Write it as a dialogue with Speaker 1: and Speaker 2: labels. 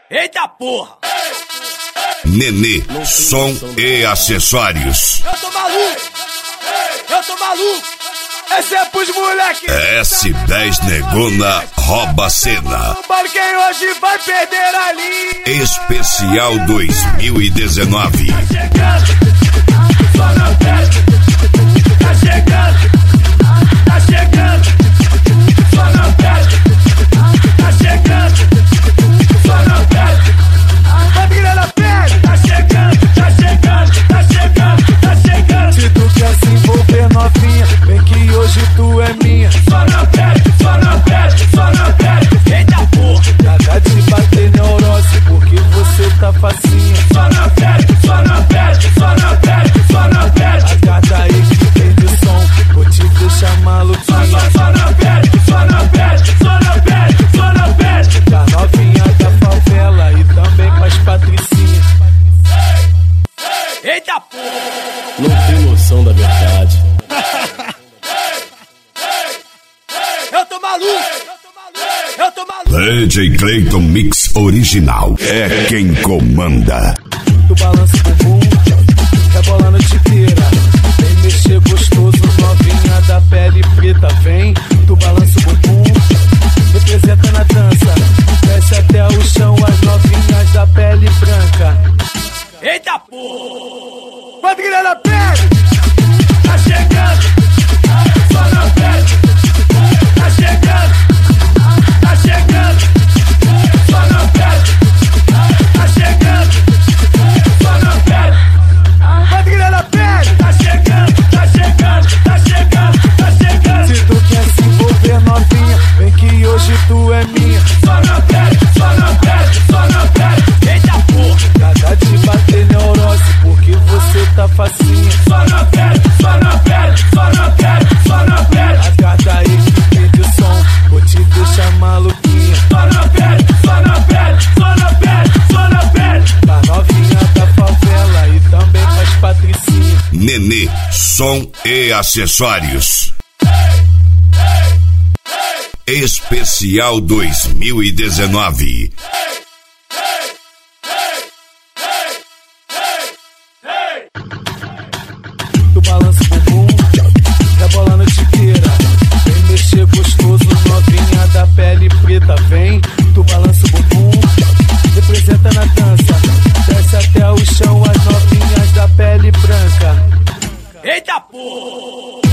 Speaker 1: Eita porra!
Speaker 2: Nenê, som e acessórios.
Speaker 1: Eu tô maluco! Eu tô maluco! Esse é pros moleque!
Speaker 2: S10 Negona rouba a cena.
Speaker 1: Quem hoje vai perder a linha?
Speaker 2: Especial 2019.
Speaker 1: Tá chegando! Só não perde! Tá chegando! Tá chegando! Só não perde! Tá chegando! Só não perde! A grana perde! Tá chegando! Tá chegando! Tá chegando! Tá chegando!
Speaker 3: Se tu quer se envolver novinha, vem que hoje tu é minha.
Speaker 1: Só não perde! Só não perde! Só não perde! Eita porra!
Speaker 3: Nada de bater neurose, porque você tá facinha.
Speaker 1: Só não perde! Só não perde! Só não perde! Só não perde!
Speaker 3: Agarra aí que tem de som, vou te deixar maluquinha.
Speaker 1: Só não perde! Só não perde! Só não perde! Só não perde!
Speaker 3: Da novinha da favela e também pras patricinhas.
Speaker 1: Eita porra!
Speaker 4: Não tem noção da verdade.
Speaker 1: Eu tô maluco! Eu tô maluco!
Speaker 2: DJ Clayton Mix Original. É quem comanda.
Speaker 3: Tu balança o bumbum, rebola a noite inteira. Vem mexer gostoso, novinha da pele preta. Vem, tu balança o bumbum, representa na dança. Desce até o chão as novinhas da pele branca.
Speaker 1: Eita porra! Quanto grana perde? Tá chegando! Só não perde! Tá chegando! Tá chegando! Só não perde! Tá chegando! Só não perde! Quanto grana perde? Tá chegando! Tá chegando! Tá chegando! Tá chegando!
Speaker 3: Se tu quer se envolver novinha, vem que hoje tu é minha.
Speaker 1: Só não perde! Só não perde! Só não perde! Eita porra!
Speaker 3: Nada de bater neurose, porque você tá facinha.
Speaker 1: Só não perde! Só não perde! Só não perde! Só não perde!
Speaker 3: Agarra aí que tem de som, vou te deixar maluquinha.
Speaker 1: Só não perde! Só não perde! Só não perde! Só não perde!
Speaker 3: Da novinha da favela e também pras patricinhas.
Speaker 2: Nenê, som e acessórios. Especial 2019.
Speaker 3: Tu balança o bumbum, rebola a noite inteira. Vem mexer gostoso, novinha da pele preta. Vem, tu balança o bumbum, representa na dança. Desce até o chão as novinhas da pele branca.
Speaker 1: Eita porra!